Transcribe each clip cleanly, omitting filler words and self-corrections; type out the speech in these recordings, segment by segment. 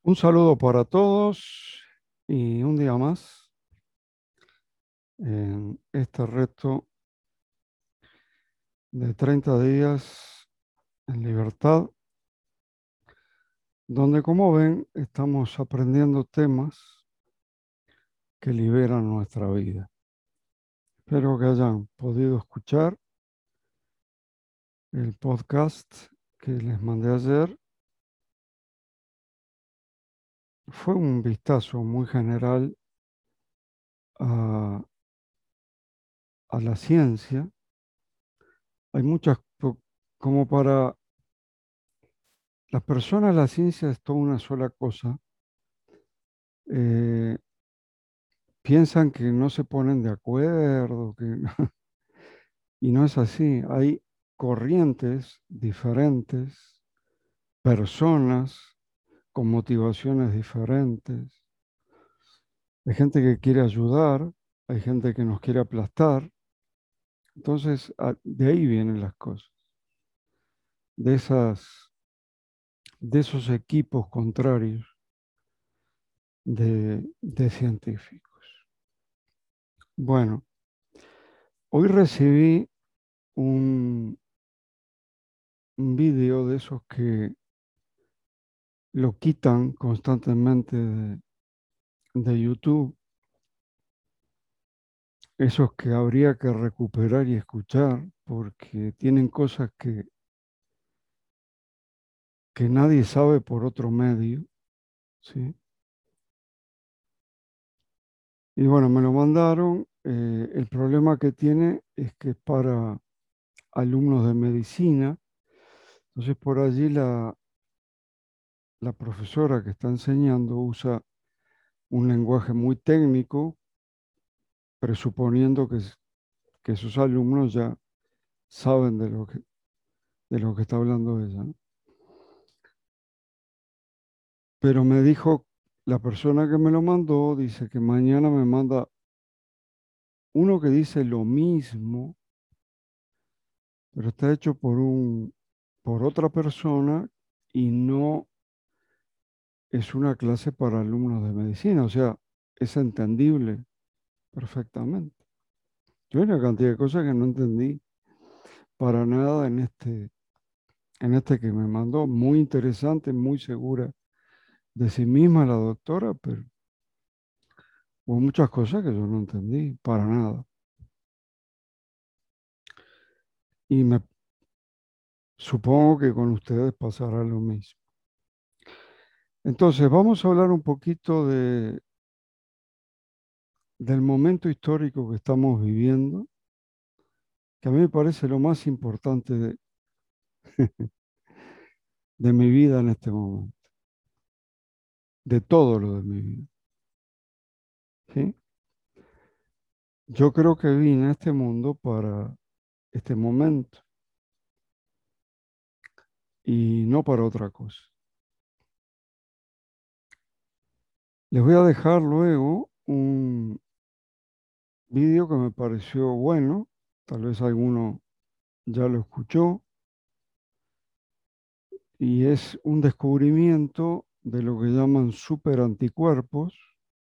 Un saludo para todos y un día más en este reto de 30 días en libertad, donde como ven estamos aprendiendo temas que liberan nuestra vida. Espero que hayan podido escuchar el podcast que les mandé ayer. Fue un vistazo muy general a, a la ciencia. Hay muchas, como para las personas la ciencia es toda una sola cosa. eh, Piensan que no se ponen de acuerdo, y no es así. Hay corrientes diferentes, personas con motivaciones diferentes. Hay gente que quiere ayudar, hay gente que nos quiere aplastar. Entonces, de ahí vienen las cosas, de de esos equipos contrarios de científicos. Bueno, hoy recibí un, un video de esos que lo quitan constantemente de YouTube, esos que habría que recuperar y escuchar porque tienen cosas que nadie sabe por otro medio, ¿sí? Y bueno, me lo mandaron. El problema que tiene es que es para alumnos de medicina. Entonces por allí la profesora que está enseñando usa un lenguaje muy técnico, presuponiendo que sus alumnos ya saben de lo que está hablando ella, ¿no? Pero me dijo la persona que me lo mandó, dice que mañana me manda uno que dice lo mismo, pero está hecho por otra persona y no es una clase para alumnos de medicina. O sea, es entendible perfectamente. Yo hay una cantidad de cosas que no entendí para nada en este que me mandó. Muy interesante, muy segura de sí misma la doctora, pero hubo muchas cosas que yo no entendí para nada. Y me supongo que con ustedes pasará lo mismo. Entonces, vamos a hablar un poquito del momento histórico que estamos viviendo, que a mí me parece lo más importante de mi vida en este momento, de todo lo de mi vida, ¿sí? Yo creo que vine a este mundo para este momento y no para otra cosa. Les voy a dejar luego un vídeo que me pareció bueno, tal vez alguno ya lo escuchó, y es un descubrimiento de lo que llaman superanticuerpos,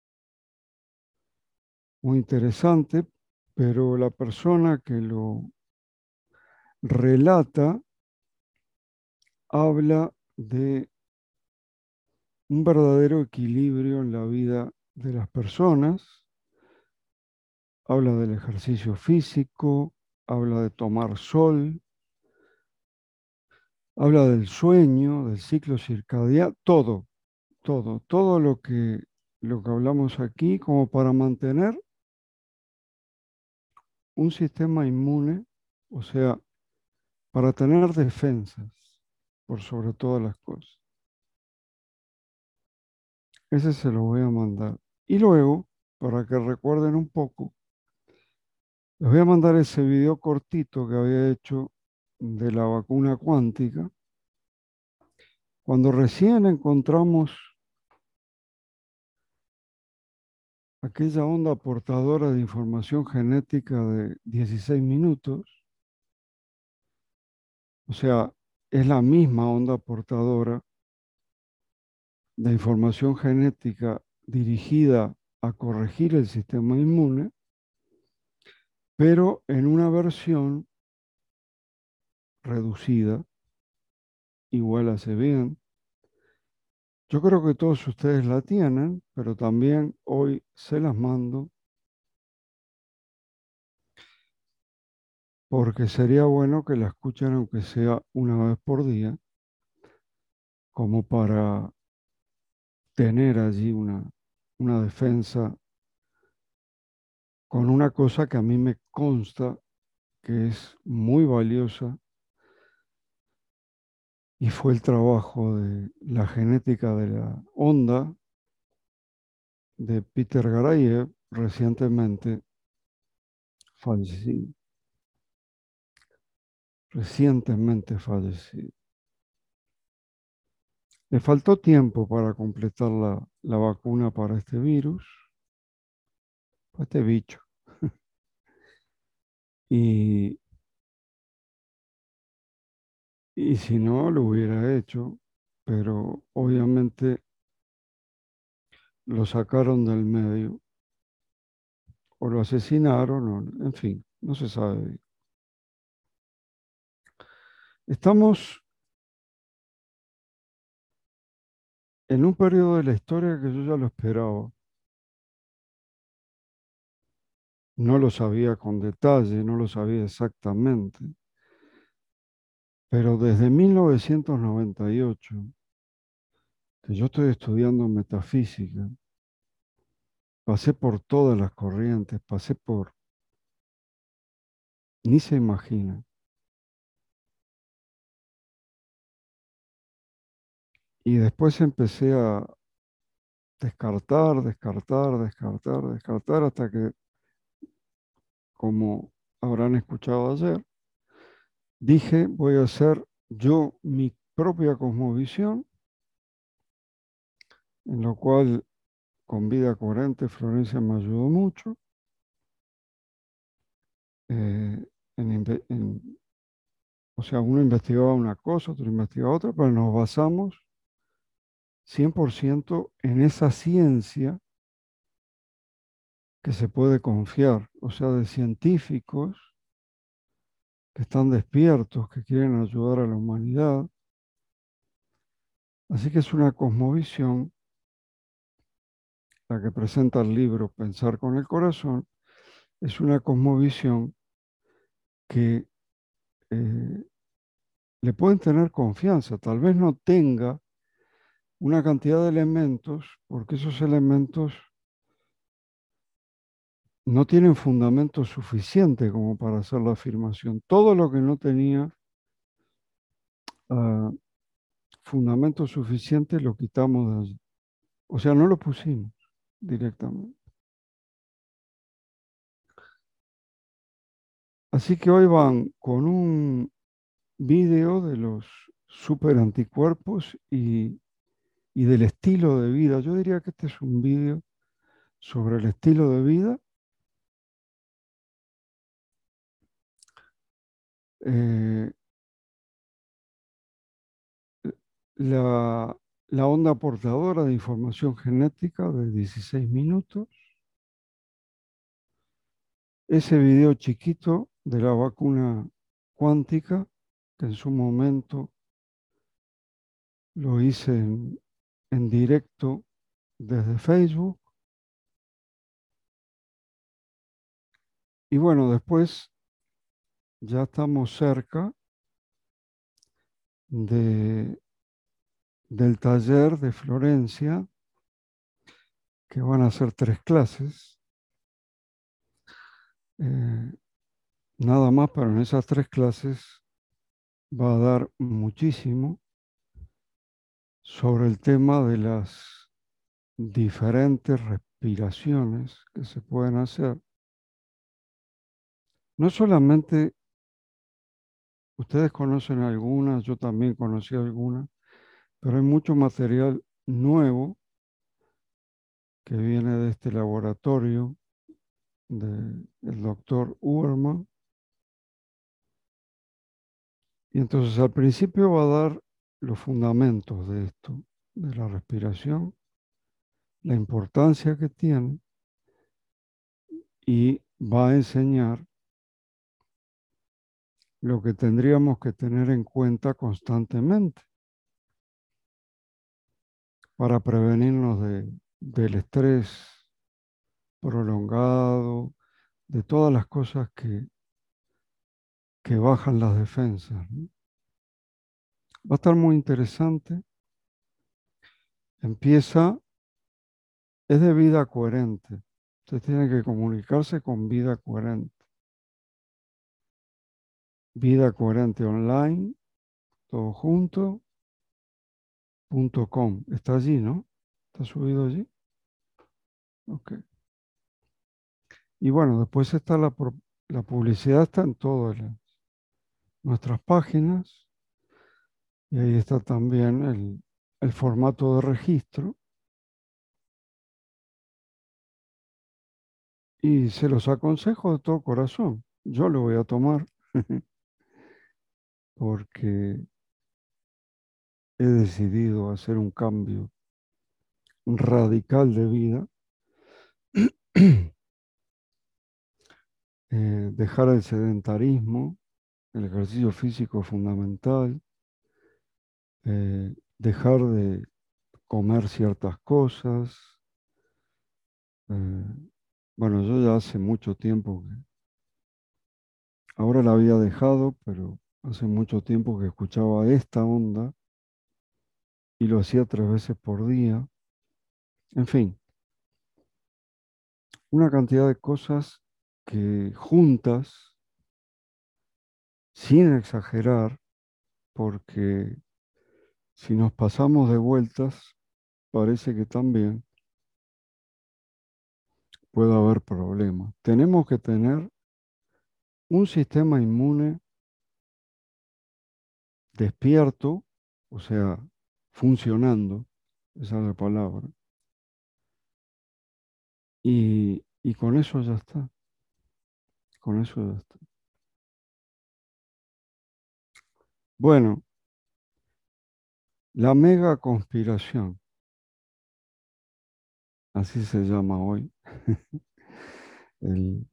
muy interesante, pero la persona que lo relata habla de un verdadero equilibrio en la vida de las personas, habla del ejercicio físico, habla de tomar sol, habla del sueño, del ciclo circadiano, todo lo que hablamos aquí como para mantener un sistema inmune, o sea, para tener defensas por sobre todas las cosas. Ese se lo voy a mandar. Y luego, para que recuerden un poco, les voy a mandar ese video cortito que había hecho de la vacuna cuántica. Cuando recién encontramos aquella onda portadora de información genética de 16 minutos, o sea, es la misma onda portadora de información genética dirigida a corregir el sistema inmune, pero en una versión reducida, igual hace bien. Yo creo que todos ustedes la tienen, pero también hoy se las mando porque sería bueno que la escuchen aunque sea una vez por día, como para tener allí una defensa con una cosa que a mí me consta que es muy valiosa y fue el trabajo de la genética de la onda de Peter Garayev, recientemente fallecido. Recientemente fallecido. Le faltó tiempo para completar la vacuna para este virus, para este bicho. Y, y si no, lo hubiera hecho, pero obviamente lo sacaron del medio o lo asesinaron, en fin, no se sabe. Estamos en un periodo de la historia que yo ya lo esperaba. No lo sabía con detalle, no lo sabía exactamente, pero desde 1998, que yo estoy estudiando metafísica, pasé por todas las corrientes, pasé por, ni se imagina. Y después empecé a descartar, hasta que, como habrán escuchado ayer, dije, voy a hacer yo mi propia cosmovisión, en lo cual con Vida Coherente Florencia me ayudó mucho. eh, o sea, uno investigaba una cosa, otro investigaba otra, pero nos basamos 100% en esa ciencia que se puede confiar, o sea, de científicos que están despiertos, que quieren ayudar a la humanidad. Así que es una cosmovisión la que presenta el libro Pensar con el Corazón, es una cosmovisión que eh, le pueden tener confianza, tal vez no tenga una cantidad de elementos, porque esos elementos no tienen fundamento suficiente como para hacer la afirmación. Todo lo que no tenía ah, fundamento suficiente lo quitamos de allí. O sea, no lo pusimos directamente. Así que hoy van con un video de los super anticuerpos y del estilo de vida. Yo diría que este es un video sobre el estilo de vida. Eh, la, la onda portadora de información genética de 16 minutos. Ese video chiquito de la vacuna cuántica, que en su momento lo hice en directo desde Facebook. Y bueno, después ya estamos cerca de, del taller de Florencia, que van a ser 3 clases. Eh, nada más, pero en esas 3 clases va a dar muchísimo sobre el tema de las diferentes respiraciones que se pueden hacer. No solamente ustedes conocen algunas, yo también conocí algunas, pero hay mucho material nuevo que viene de este laboratorio del doctor Uberman. Y entonces al principio va a dar los fundamentos de esto. de la respiración, la importancia que tiene y va a enseñar lo que tendríamos que tener en cuenta constantemente para prevenirnos del estrés prolongado, de todas las cosas que bajan las defensas, ¿no? Va a estar muy interesante. Empieza, es de vida coherente. Usted tiene que comunicarse con vida coherente. Vida coherente online, todo junto, .com. Está allí, ¿no? Está subido allí. Ok. Y bueno, después está la publicidad, está en todas nuestras páginas. Y ahí está también el formato de registro. Y se los aconsejo de todo corazón. Yo lo voy a tomar porque he decidido hacer un cambio radical de vida, dejar el sedentarismo, el ejercicio físico es fundamental, dejar de comer ciertas cosas. eh, bueno, yo ya hace mucho tiempo que, ahora la había dejado, pero hace mucho tiempo que escuchaba esta onda y lo hacía 3 veces por día. En fin, una cantidad de cosas que juntas, sin exagerar, porque si nos pasamos de vueltas, parece que también puede haber problemas. Tenemos que tener un sistema inmune despierto, o sea, funcionando, esa es la palabra, y con eso ya está, con eso ya está. Bueno, la mega conspiración, así se llama hoy, el,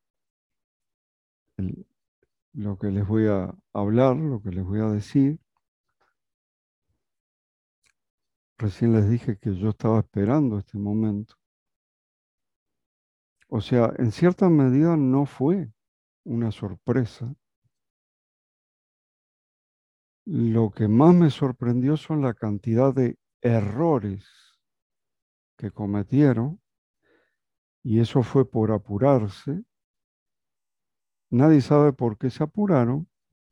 el- lo que les voy a hablar, lo que les voy a decir. Recién les dije que yo estaba esperando este momento. O sea, en cierta medida no fue una sorpresa. Lo que más me sorprendió son la cantidad de errores que cometieron, y eso fue por apurarse. Nadie sabe por qué se apuraron.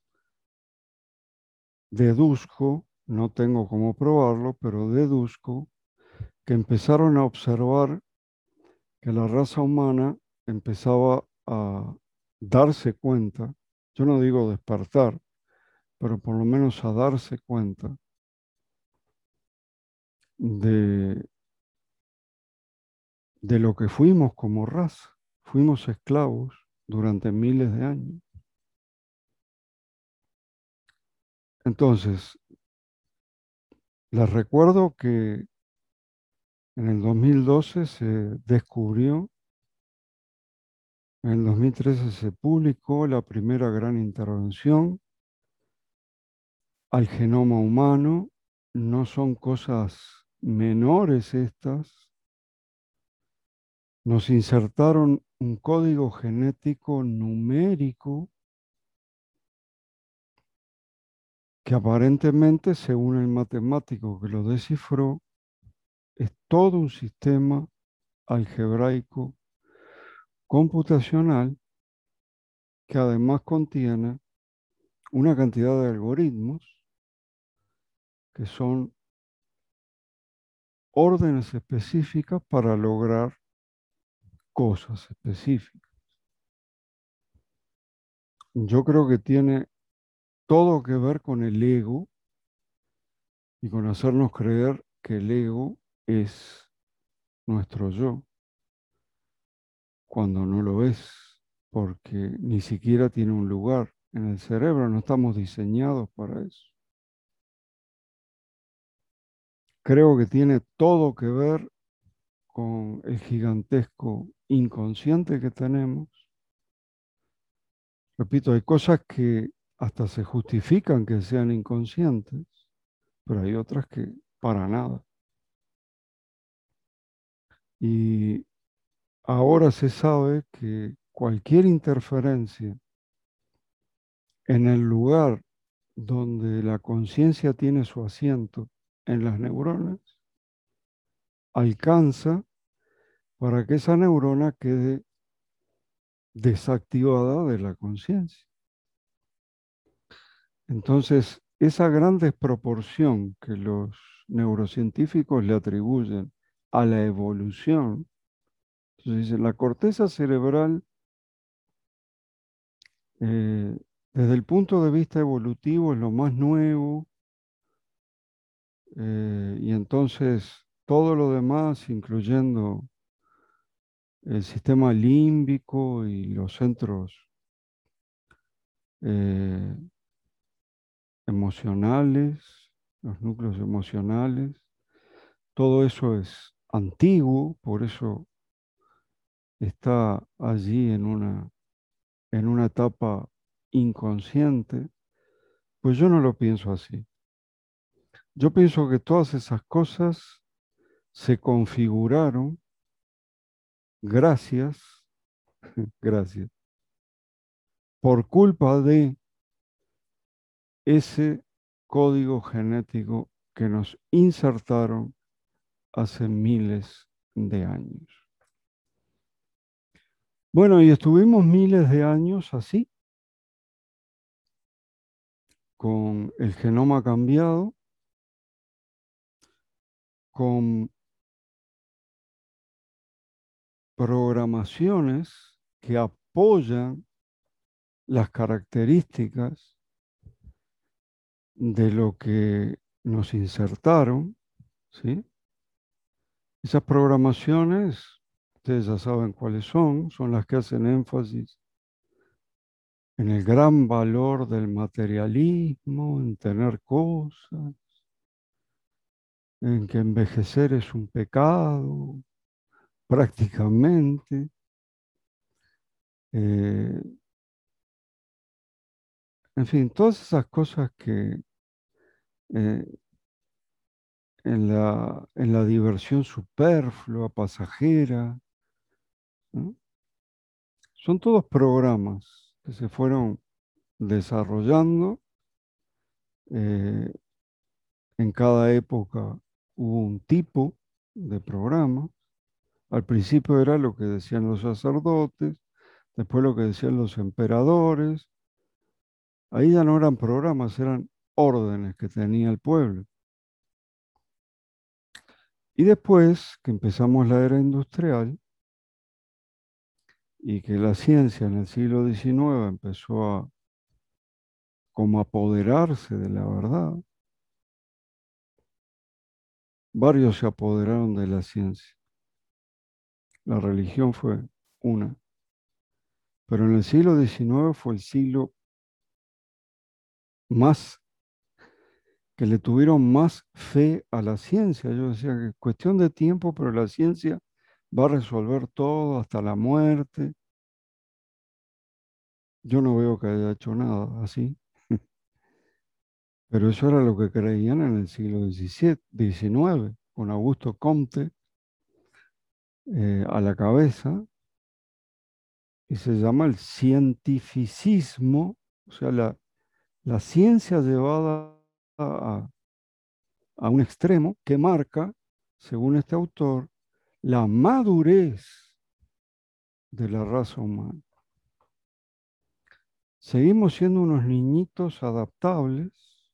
Deduzco, no tengo cómo probarlo, pero deduzco que empezaron a observar que la raza humana empezaba a darse cuenta, yo no digo despertar, pero por lo menos a darse cuenta de, de lo que fuimos como raza. Fuimos esclavos durante miles de años. Entonces, les recuerdo que en el 2012 se descubrió, en el 2013 se publicó la primera gran intervención al genoma humano. No son cosas menores estas. Nos insertaron un código genético numérico que aparentemente, según el matemático que lo descifró, es todo un sistema algebraico computacional que además contiene una cantidad de algoritmos que son órdenes específicas para lograr cosas específicas. Yo creo que tiene todo que ver con el ego y con hacernos creer que el ego es nuestro yo, cuando no lo es, porque ni siquiera tiene un lugar en el cerebro, no estamos diseñados para eso. creo que tiene todo que ver con el gigantesco inconsciente que tenemos. Repito, hay cosas que hasta se justifican que sean inconscientes, pero hay otras que para nada. Y ahora se sabe que cualquier interferencia en el lugar donde la conciencia tiene su asiento en las neuronas alcanza para que esa neurona quede desactivada de la conciencia. Entonces, esa gran desproporción que los neurocientíficos le atribuyen a la evolución, entonces dicen, la corteza cerebral, eh, desde el punto de vista evolutivo, es lo más nuevo, y entonces todo lo demás, incluyendo el sistema límbico y los centros eh, emocionales, los núcleos emocionales, todo eso es antiguo, por eso está allí en una etapa inconsciente. Pues yo no lo pienso así. Yo pienso que todas esas cosas se configuraron gracias, gracias, por culpa de ese código genético que nos insertaron hace miles de años. Bueno, y estuvimos miles de años así, con el genoma cambiado, con programaciones que apoyan las características de lo que nos insertaron, ¿sí? Esas programaciones, ustedes ya saben cuáles son las que hacen énfasis en el gran valor del materialismo, en tener cosas, en que envejecer es un pecado, prácticamente. eh, en fin, todas esas cosas que eh, en la diversión superflua, pasajera, ¿no? Son todos programas que se fueron desarrollando. eh, en cada época hubo un tipo de programa. Al principio era lo que decían los sacerdotes, después lo que decían los emperadores. Ahí ya no eran programas, eran órdenes que tenía el pueblo. Y después que empezamos la era industrial y que la ciencia en el siglo XIX empezó a como apoderarse de la verdad, varios se apoderaron de la ciencia. La religión fue una. Pero en el siglo XIX fue el siglo más que le tuvieron más fe a la ciencia. Yo decía que es cuestión de tiempo, pero la ciencia va a resolver todo hasta la muerte. Yo no veo que haya hecho nada así, pero eso era lo que creían en el siglo XVII, XIX, con Augusto Comte a la cabeza, y se llama el cientificismo, o sea, la ciencia llevada a, a un extremo que marca, según este autor, la madurez de la raza humana. Seguimos siendo unos niñitos adaptables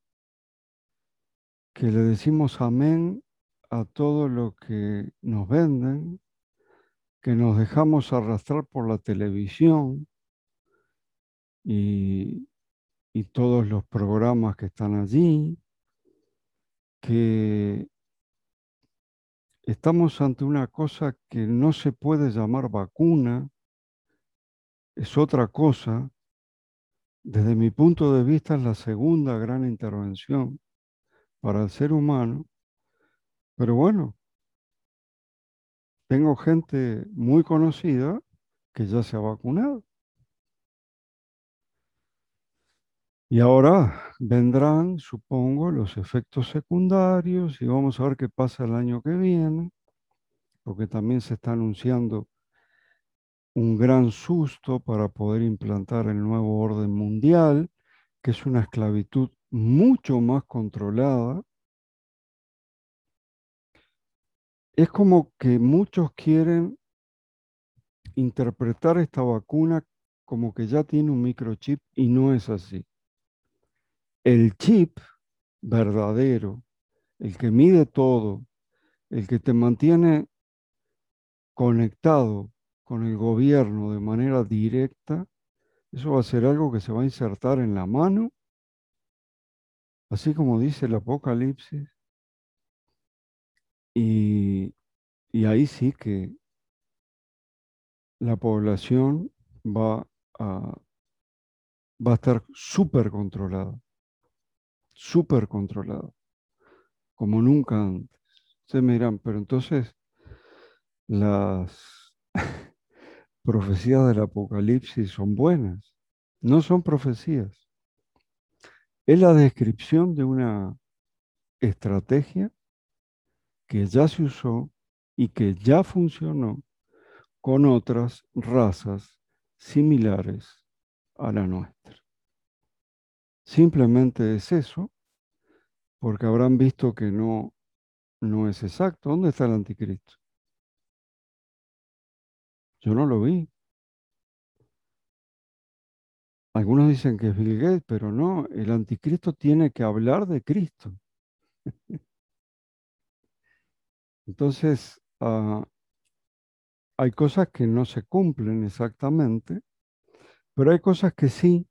que le decimos amén a todo lo que nos venden, que nos dejamos arrastrar por la televisión y, y todos los programas que están allí, que estamos ante una cosa que no se puede llamar vacuna, es otra cosa. Desde mi punto de vista es la segunda gran intervención para el ser humano, Pero bueno, tengo gente muy conocida que ya se ha vacunado. Y ahora vendrán, supongo, los efectos secundarios y vamos a ver qué pasa el año que viene, porque también se está anunciando un gran susto para poder implantar el nuevo orden mundial, que es una esclavitud mucho más controlada. Es como que muchos quieren interpretar esta vacuna como que ya tiene un microchip y no es así. El chip verdadero, el que mide todo, el que te mantiene conectado con el gobierno de manera directa, eso va a ser algo que se va a insertar en la mano, así como dice el Apocalipsis, y, y ahí sí que la población va a, va a estar súper controlada, como nunca antes. Ustedes me dirán, pero entonces las profecías del Apocalipsis son buenas. No son profecías, es la descripción de una estrategia que ya se usó y que ya funcionó con otras razas similares a la nuestra. Simplemente es eso, porque habrán visto que no es exacto. ¿Dónde está el anticristo? Yo no lo vi. Algunos dicen que es Bill Gates, pero no, el anticristo tiene que hablar de Cristo. Entonces, hay cosas que no se cumplen exactamente, pero hay cosas que sí,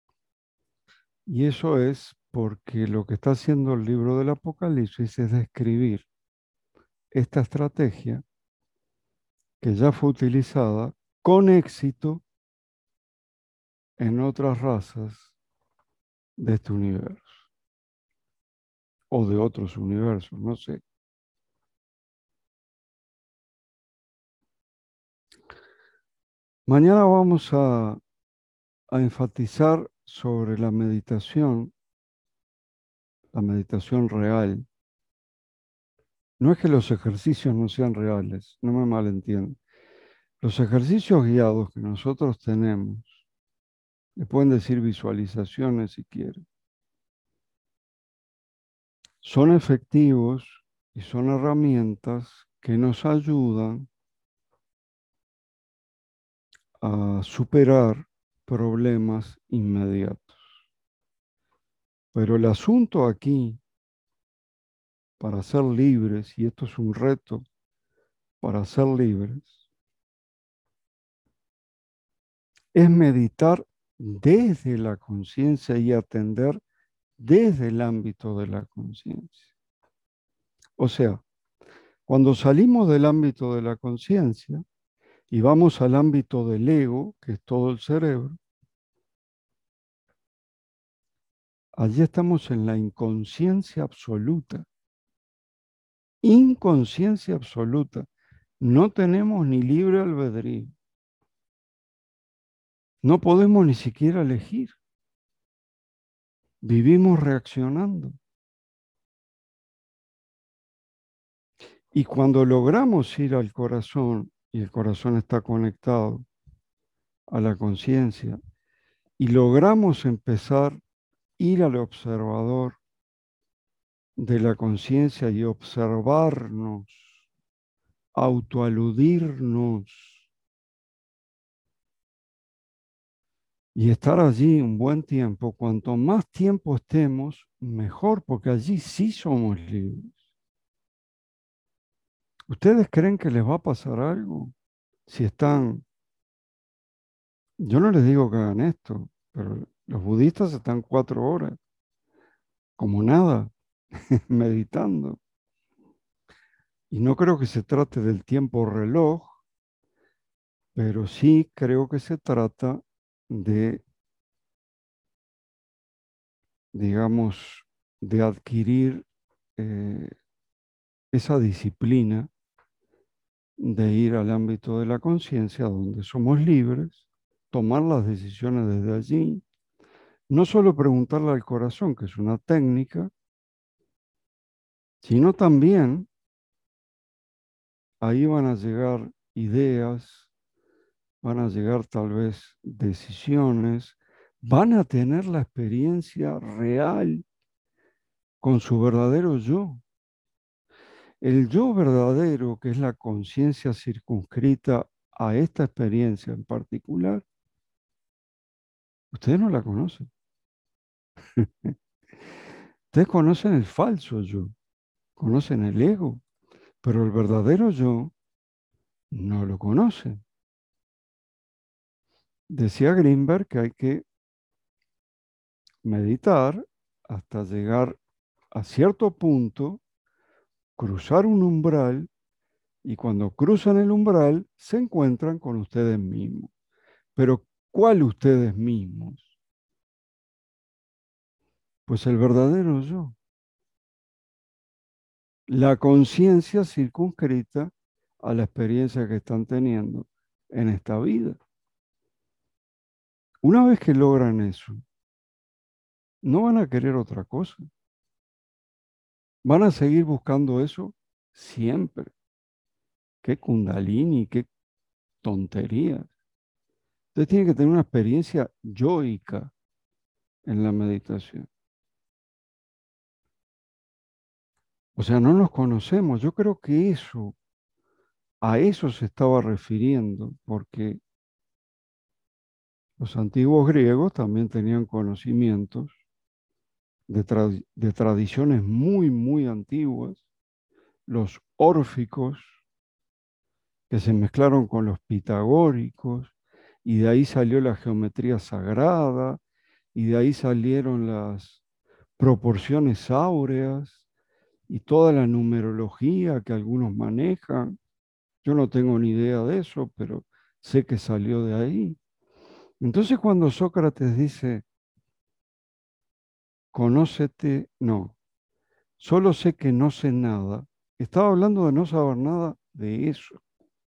y eso es porque lo que está haciendo el libro del Apocalipsis es describir esta estrategia que ya fue utilizada con éxito en otras razas de este universo o de otros universos, no sé. Mañana vamos a enfatizar sobre la meditación real. No es que los ejercicios no sean reales, no me malentiendan. Los ejercicios guiados que nosotros tenemos, le pueden decir visualizaciones si quieren, son efectivos y son herramientas que nos ayudan a superar problemas inmediatos. Pero el asunto aquí, para ser libres, y esto es un reto para ser libres, es meditar desde la conciencia y atender desde el ámbito de la conciencia. O sea, cuando salimos del ámbito de la conciencia y vamos al ámbito del ego, que es todo el cerebro, allí estamos en la inconsciencia absoluta. Inconsciencia absoluta. No tenemos ni libre albedrío. No podemos ni siquiera elegir. Vivimos reaccionando. Y cuando logramos ir al corazón, y el corazón está conectado a la conciencia, y logramos empezar a ir al observador de la conciencia y observarnos, autoaludirnos y estar allí un buen tiempo, cuanto más tiempo estemos, mejor, porque allí sí somos libres. ¿Ustedes creen que les va a pasar algo si están? Yo no les digo que hagan esto, pero los budistas están 4 horas, como nada, meditando. Y no creo que se trate del tiempo reloj, pero sí creo que se trata de, digamos, de adquirir esa disciplina de ir al ámbito de la conciencia, donde somos libres, tomar las decisiones desde allí, no solo preguntarle al corazón, que es una técnica, sino también ahí van a llegar ideas, van a llegar tal vez decisiones, van a tener la experiencia real con su verdadero yo. El yo verdadero, que es la conciencia circunscrita a esta experiencia en particular, ustedes no la conocen. Ustedes conocen el falso yo, conocen el ego, pero el verdadero yo no lo conocen. Decía Greenberg que hay que meditar hasta llegar a cierto punto, cruzar un umbral y cuando cruzan el umbral se encuentran con ustedes mismos. Pero ¿cuál ustedes mismos? Pues el verdadero yo. La conciencia circunscrita a la experiencia que están teniendo en esta vida. Una vez que logran eso, no van a querer otra cosa. Van a seguir buscando eso siempre. Qué kundalini, qué tonterías. Ustedes tienen que tener una experiencia yoica en la meditación. O sea, no nos conocemos. Yo creo que eso, a eso se estaba refiriendo, porque los antiguos griegos también tenían conocimientos de tradiciones muy, muy antiguas, los órficos, que se mezclaron con los pitagóricos, y de ahí salió la geometría sagrada, y de ahí salieron las proporciones áureas y toda la numerología que algunos manejan. Yo no tengo ni idea de eso, pero sé que salió de ahí. Entonces cuando Sócrates dice, conócete, no, solo sé que no sé nada, estaba hablando de no saber nada de eso,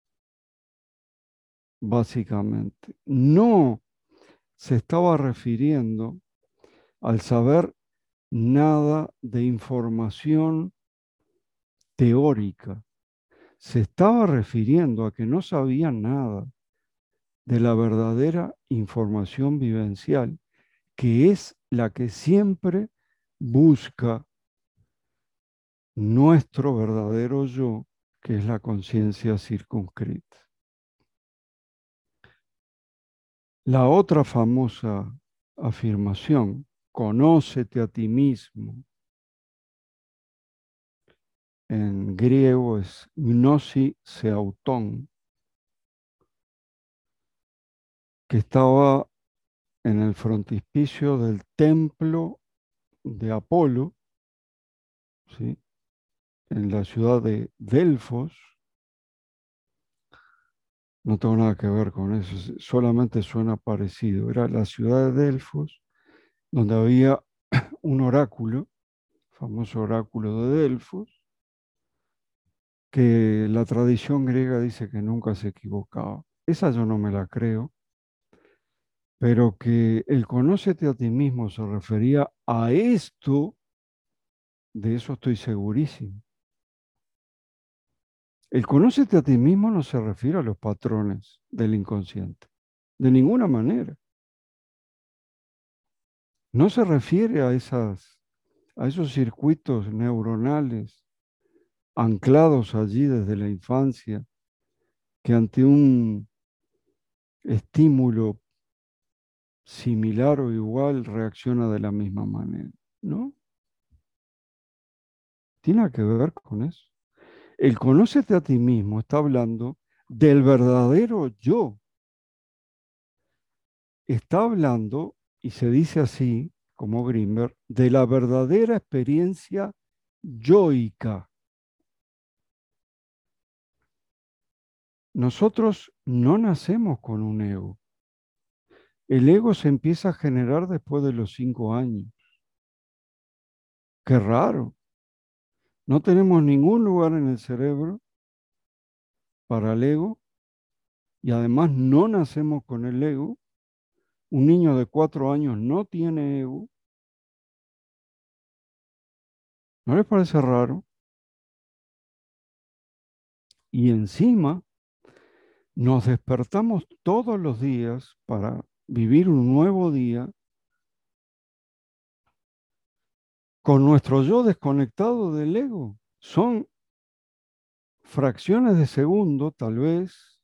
básicamente. No se estaba refiriendo al saber nada de información teórica. Se estaba refiriendo a que no sabía nada de la verdadera información vivencial, que es la que siempre busca nuestro verdadero yo, que es la conciencia circunscrita. La otra famosa afirmación, conócete a ti mismo, en griego es gnosi seauton, que estaba en el frontispicio del templo de Apolo, ¿sí? En la ciudad de Delfos. No tengo nada que ver con eso, solamente suena parecido. Era la ciudad de Delfos, donde había un oráculo, famoso oráculo de Delfos, que la tradición griega dice que nunca se equivocaba. Esa yo no me la creo, pero que el conócete a ti mismo se refería a esto, de eso estoy segurísimo. El conócete a ti mismo no se refiere a los patrones del inconsciente, de ninguna manera. No se refiere a esos circuitos neuronales anclados allí desde la infancia, que ante un estímulo similar o igual reacciona de la misma manera, ¿no? Tiene que ver con eso. El conócete a ti mismo está hablando del verdadero yo. Está hablando, y se dice así, como Grimberg, de la verdadera experiencia yoica. Nosotros no nacemos con un ego. El ego se empieza a generar después de los 5 años. Qué raro. No tenemos ningún lugar en el cerebro para el ego y además no nacemos con el ego. Un niño de 4 años no tiene ego. ¿No les parece raro? Y encima nos despertamos todos los días para vivir un nuevo día con nuestro yo desconectado del ego. Son fracciones de segundo, tal vez,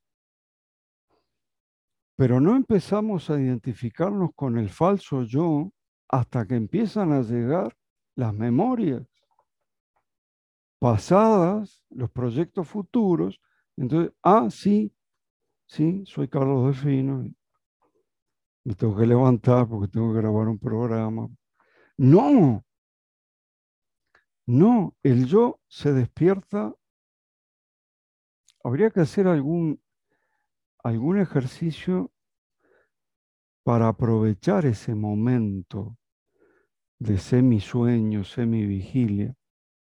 pero no empezamos a identificarnos con el falso yo hasta que empiezan a llegar las memorias pasadas, los proyectos futuros. Entonces, sí, sí, soy Carlos Delfino y me tengo que levantar porque tengo que grabar un programa. No, no, el yo se despierta. Habría que hacer algún ejercicio para aprovechar ese momento de semisueño, semivigilia.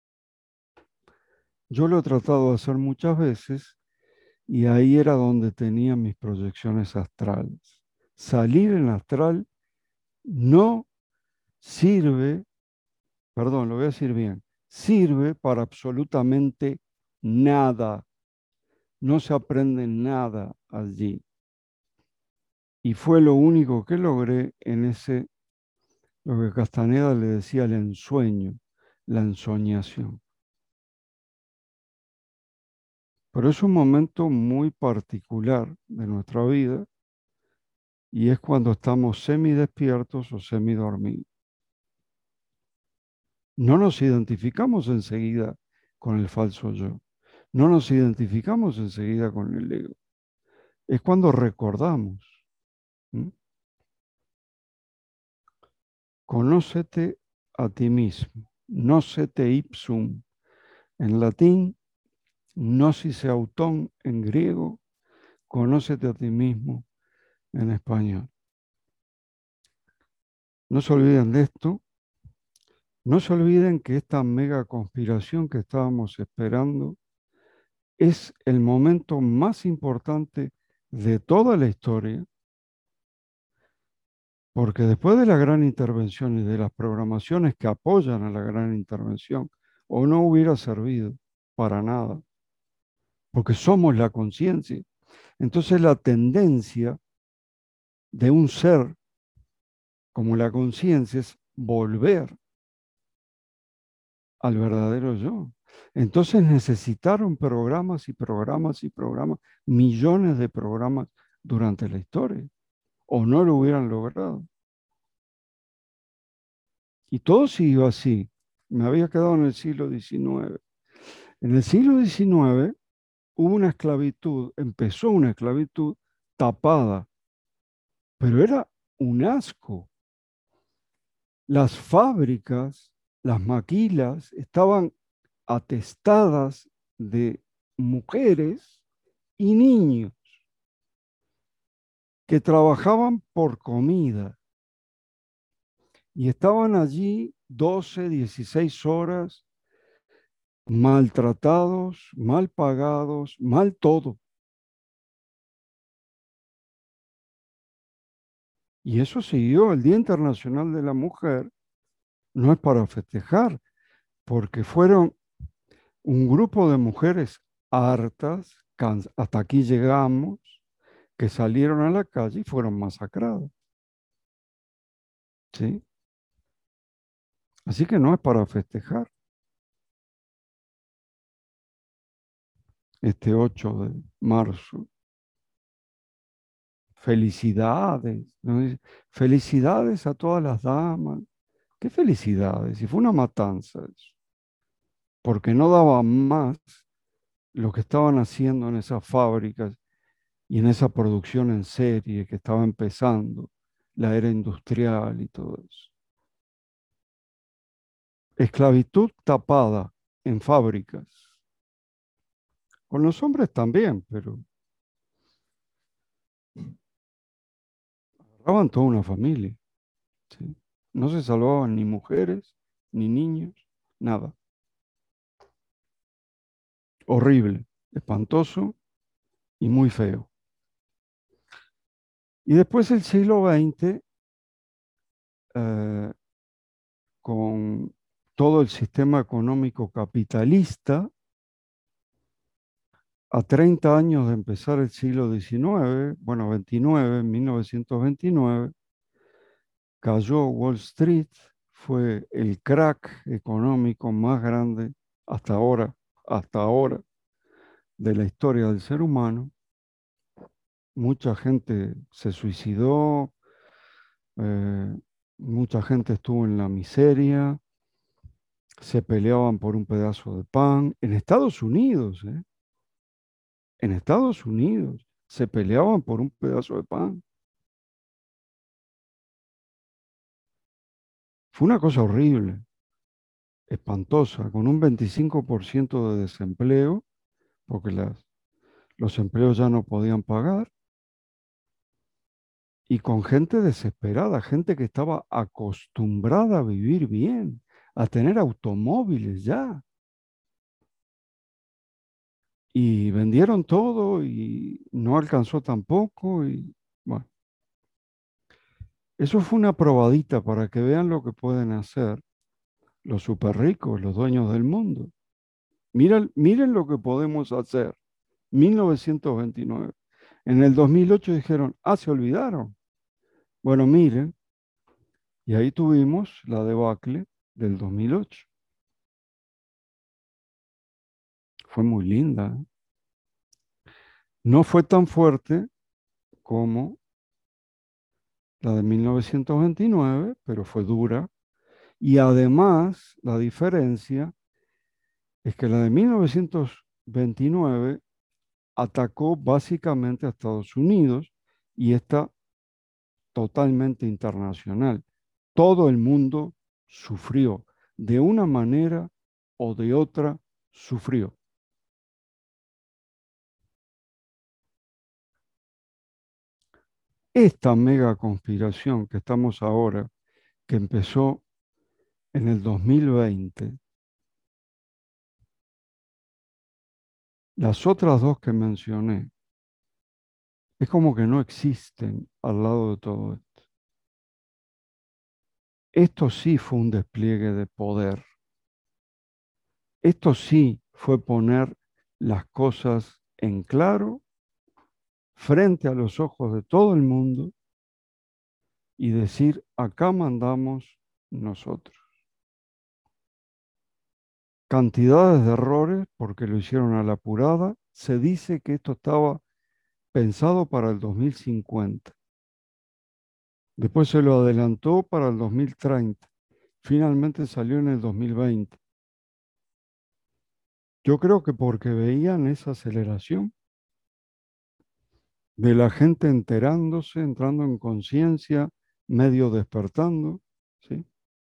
Yo lo he tratado de hacer muchas veces y ahí era donde tenía mis proyecciones astrales. Salir en astral no sirve, perdón, lo voy a decir bien, sirve para absolutamente nada. No se aprende nada allí. Y fue lo único que logré en ese, lo que Castaneda le decía el ensueño, la ensoñación. Pero es un momento muy particular de nuestra vida y es cuando estamos semidespiertos o semidormidos. No nos identificamos enseguida con el falso yo. No nos identificamos enseguida con el ego. Es cuando recordamos. ¿Mm? Conócete a ti mismo. Nocete ipsum. En latín, gnosis autón en griego, conócete a ti mismo en español. No se olviden de esto. No se olviden que esta mega conspiración que estábamos esperando es el momento más importante de toda la historia, porque después de la gran intervención y de las programaciones que apoyan a la gran intervención, o no hubiera servido para nada, porque somos la conciencia. Entonces la tendencia de un ser como la conciencia es volver al verdadero yo. Entonces necesitaron programas y programas y programas, millones de programas durante la historia, o no lo hubieran logrado. Y todo siguió así. Me había quedado en el siglo XIX. En el siglo XIX hubo una esclavitud, empezó una esclavitud tapada, pero era un asco. Las fábricas, las maquilas estaban atestadas de mujeres y niños que trabajaban por comida y estaban allí 12, 16 horas, maltratados, mal pagados, mal todo. Y eso siguió el Día Internacional de la Mujer. No es para festejar, porque fueron un grupo de mujeres hartas, hasta aquí llegamos, que salieron a la calle y fueron masacradas. ¿Sí? Así que no es para festejar este 8 de marzo. Felicidades, ¿no? Felicidades a todas las damas. ¿Qué felicidades? Si fue una matanza eso, porque no daba más lo que estaban haciendo en esas fábricas y en esa producción en serie que estaba empezando, la era industrial y todo eso. Esclavitud tapada en fábricas. Con los hombres también, pero agarraban toda una familia. ¿Sí? No se salvaban ni mujeres, ni niños, nada. horrible, espantoso y muy feo. Y después el siglo XX, eh, con todo el sistema económico capitalista, a 30 años de empezar el siglo XIX, bueno, 29, en 1929, cayó Wall Street, fue el crack económico más grande hasta ahora de la historia del ser humano. Mucha gente se suicidó, eh, mucha gente estuvo en la miseria, se peleaban por un pedazo de pan. En Estados Unidos, en Estados Unidos, se peleaban por un pedazo de pan. Fue una cosa horrible, espantosa, con un 25% de desempleo, porque los empleos ya no podían pagar, y con gente desesperada, gente que estaba acostumbrada a vivir bien, a tener automóviles ya. Y vendieron todo y no alcanzó tampoco. Y bueno, eso fue una probadita para que vean lo que pueden hacer los super ricos, los dueños del mundo. Miren lo que podemos hacer. 1929. En el 2008 dijeron, se olvidaron. Bueno, miren, y ahí tuvimos la debacle del 2008. Fue muy linda, ¿eh? No fue tan fuerte como la de 1929, pero fue dura. Y además, la diferencia es que la de 1929 atacó básicamente a Estados Unidos y esta totalmente internacional. Todo el mundo sufrió, de una manera o de otra sufrió. Esta mega conspiración que estamos ahora, que empezó en el 2020, las otras dos que mencioné, es como que no existen al lado de todo esto. Esto sí fue un despliegue de poder. Esto sí fue poner las cosas en claro frente a los ojos de todo el mundo y decir, acá mandamos nosotros. Cantidades de errores porque lo hicieron a la apurada. Se dice que esto estaba pensado para el 2050. Después se lo adelantó para el 2030. Finalmente salió en el 2020. Yo creo que porque veían esa aceleración de la gente enterándose, entrando en conciencia, medio despertando, ¿sí?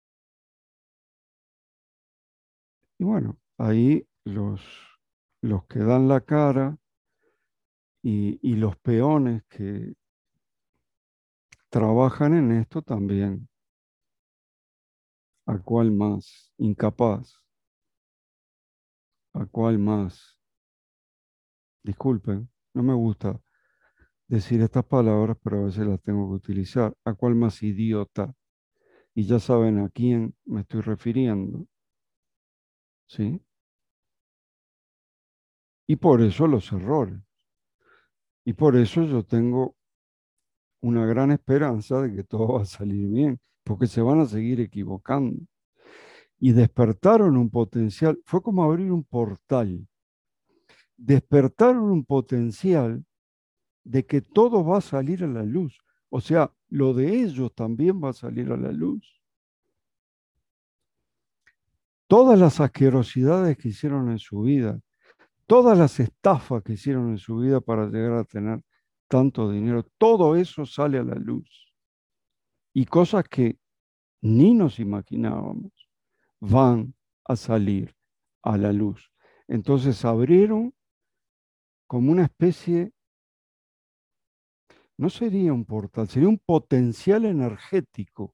Y bueno, ahí los que dan la cara y los peones que trabajan en esto también, a cuál más incapaz, a cuál más, disculpen, no me gusta decir estas palabras, pero a veces las tengo que utilizar, a cuál más idiota, y ya saben a quién me estoy refiriendo, ¿sí? Y por eso los errores. Y por eso yo tengo una gran esperanza de que todo va a salir bien, porque se van a seguir equivocando. Y despertaron un potencial, fue como abrir un portal, despertaron un potencial de que todo va a salir a la luz. O sea, lo de ellos también va a salir a la luz. Todas las asquerosidades que hicieron en su vida, todas las estafas que hicieron en su vida para llegar a tener tanto dinero, todo eso sale a la luz. Y cosas que ni nos imaginábamos van a salir a la luz. Entonces abrieron como una especie, no sería un portal, sería un potencial energético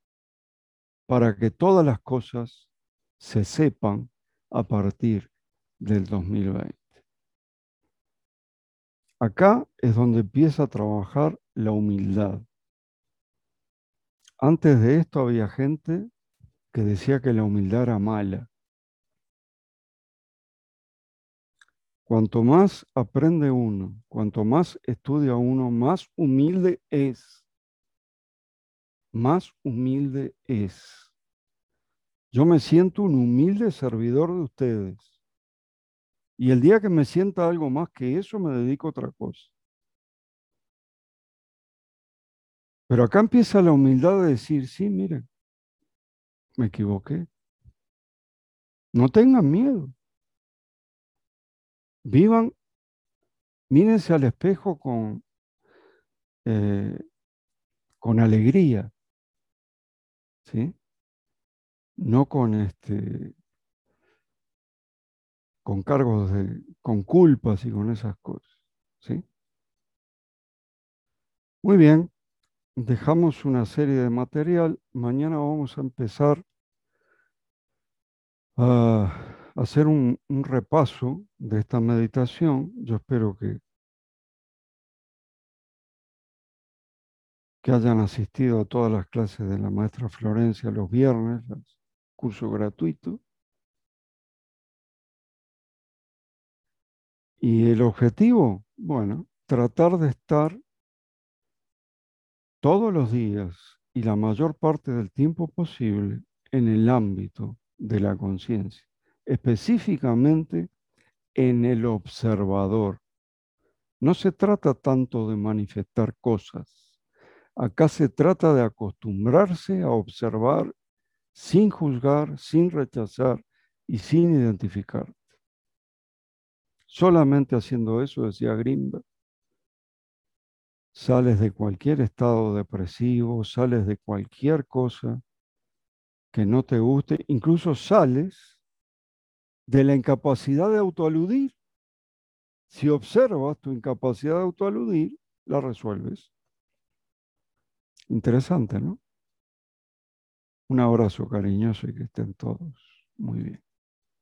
para que todas las cosas se sepan a partir del 2020. Acá es donde empieza a trabajar la humildad. Antes de esto había gente que decía que la humildad era mala. Cuanto más aprende uno, cuanto más estudia uno, más humilde es. Más humilde es. Yo me siento un humilde servidor de ustedes. Y el día que me sienta algo más que eso, me dedico a otra cosa. Pero acá empieza la humildad de decir, sí, miren, me equivoqué. No tengan miedo. Vivan, mírense al espejo eh, con alegría, ¿sí? No con cargos con culpas y con esas cosas, ¿sí? Muy bien, dejamos una serie de material. Mañana vamos a empezar a hacer un repaso de esta meditación. Yo espero que hayan asistido a todas las clases de la maestra Florencia los viernes, curso gratuito. Y el objetivo, bueno, tratar de estar todos los días y la mayor parte del tiempo posible en el ámbito de la conciencia, específicamente en el observador. No se trata tanto de manifestar cosas. Acá se trata de acostumbrarse a observar sin juzgar, sin rechazar y sin identificar. Solamente haciendo eso, decía Grimberg, sales de cualquier estado depresivo, sales de cualquier cosa que no te guste, incluso sales de la incapacidad de autoaludir. Si observas tu incapacidad de autoaludir, la resuelves. Interesante, ¿no? Un abrazo cariñoso y que estén todos muy bien.